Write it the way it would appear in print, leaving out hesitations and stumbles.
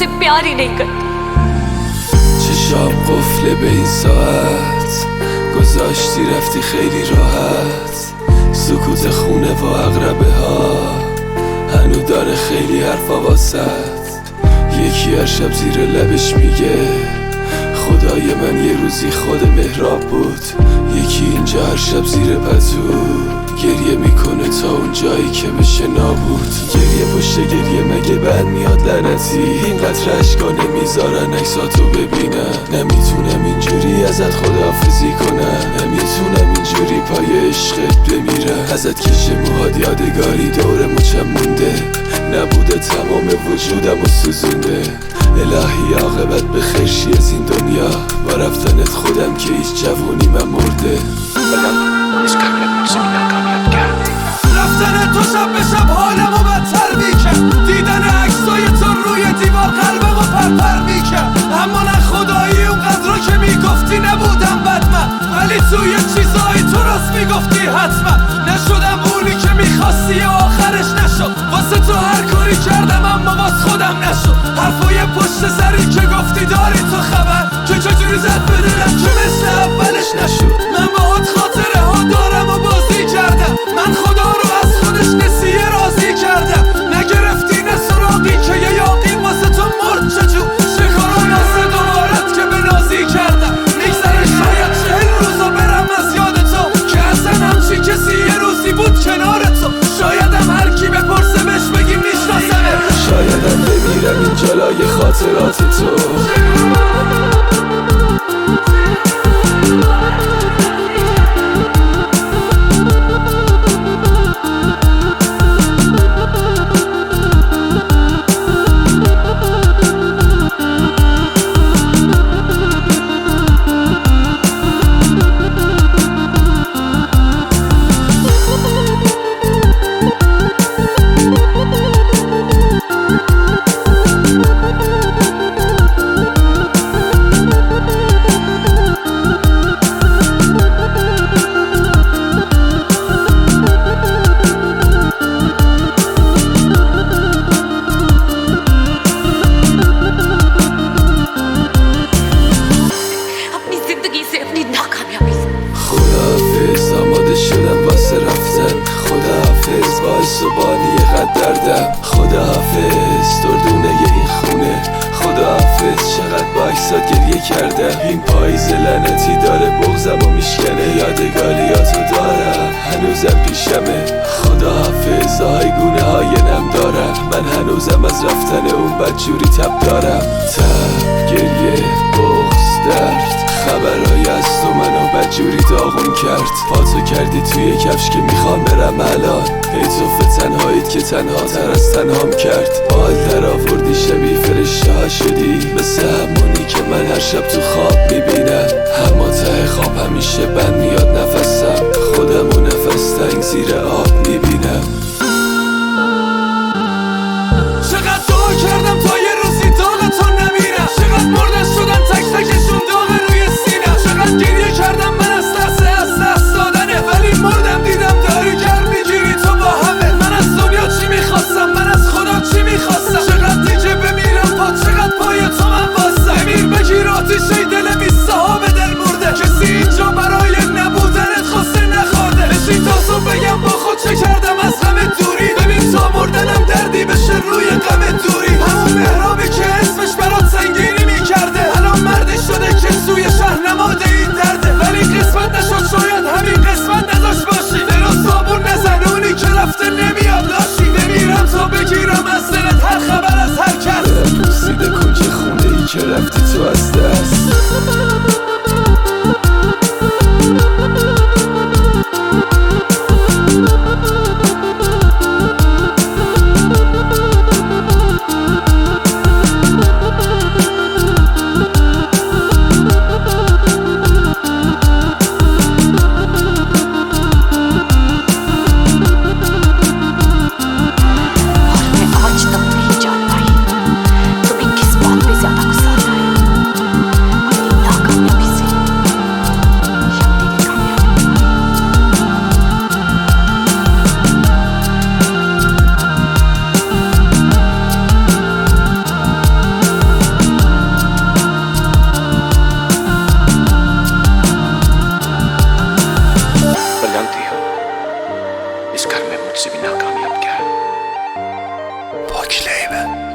मुझसे प्यार ही नहीं करती. چشام قفله به این ساعت گذاشتی رفتی خیلی راحت. سکوت خونه و اقربه ها هنو داره خیلی حرفا واسد. یکی هر شب زیر لبش میگه خدای من یه روزی خود مهراب بود. یکی اینجا هر شب زیر پتو گریه میکنه تا اون جایی که بشه نابود. گریه پشت گریه مگه بد میاد لعنتی؟ اینقدر اشکا نمیذارن عکساتو ببینن. نمیتونم اینجوری ازت خداحافظی کنم. نمیتونم اینجوری پای عشقت بمیرم. ازت کش موهات یادگاری دور مچم مونده. نبوده تمام وجودم و سوزونده. الهی عاقبت به خیرشی از این دنیا. با رفتنت خودم که هیچ جوونی من مرده. رفتن تو شب به شب حالمو بدتر میکرد. دیدن عکسای تو روی دیوار قلبمو پرپر میکرد. اما نه خدایی اونقدر که میگفتی نبودم بد من. ولی توی چیزایی تو راست میگفتی حتما. نشدم اونی که میخواستی و آخرش نشد. واسه تو هر کاری کردم اما واس خودم نشد. حرفای پشت سری که گفتی داری تو خبر که چجوری زد به دلم که مثل اولش نشد. من باهات خاطره ها دارم و بازی کردم. من خدا رو از خودش نسیه راضی کردم. نگرفتی نه سراغی که یه یاقی واسه تو مرد چجور. شکارو واسه دوبارت که به نازی کردم. میگذره شاید 40 روزو برم از یاد تو که اصلا همچی کسی یه روزی بود کنار تو. شایدم هر کی بپرسه بهش بگیم میشناسمه. شایدم بمیرم این جلای خاطرات تو. خداحافظ آماده شدم واسه رفتن. خداحافظ باعث و بانی قدردم. خداحافظ دردونه این خونه. خداحافظ چقدر با عکسات گریه کردم. این پاییز لعنتی داره بغضم و میشکنه. یادگاریاتو دارم هنوزم پیشمه. خداحافظ آیگونه های نم دارم. من هنوزم از رفتن اون بدجوری تب دارم. تب گریه بغض درد خبرهای از تو منو بدجوری داغون کرد. پاتو کردی توی کفش که میخوام برم الان. ای توف تنهاییت که تنها تر از تنهام کرد. حال در آوردی شبیه فرشته ها شدی. مثل همونی که من هر شب تو خواب میبینم. اما ته خواب همیشه بند میاد نفسم. خودمو نفس تنگ زیر آب میبینم. چقدر دعا کردم تا یه روزی داغ تو نمیرم. چقدر مردن شدن تک تکشون داغ روی سینم. چقدر گریه کردم من از دست دادنه. ولی مردم دیدم داری گرم میگیری تو با همه. من از دنیا چی میخواستم من از خدا چی میخواستم. چقدر دیگه بمیرم چقدر پای تو من واسم. بمیر بگیر آتیشه دل بیسته ها به دل مرده. کسی اینجا برای نبودنت خواسته نخورده. بشین تازو بگم با خود چه کردم ناکامیاب کرد. پاک لیبه